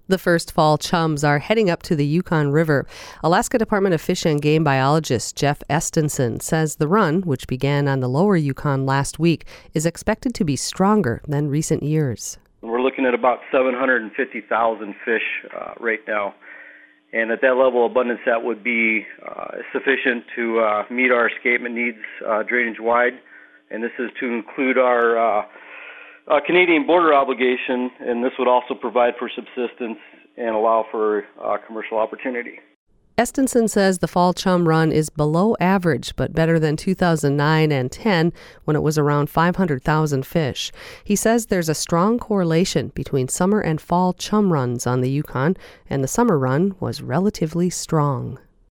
The first fall chums are heading up to the Yukon River. Alaska Department of Fish and Game biologist Jeff Estenson says the run, which began on the lower Yukon last week, is expected to be stronger than recent years. We're looking at about 750,000 fish right now. And at that level of abundance, that would be sufficient to meet our escapement needs drainage-wide. And this is to include our Canadian border obligation, and this would also provide for subsistence and allow for commercial opportunity. Estenson says the fall chum run is below average, but better than 2009 and 10 when it was around 500,000 fish. He says there's a strong correlation between summer and fall chum runs on the Yukon, and the summer run was relatively strong.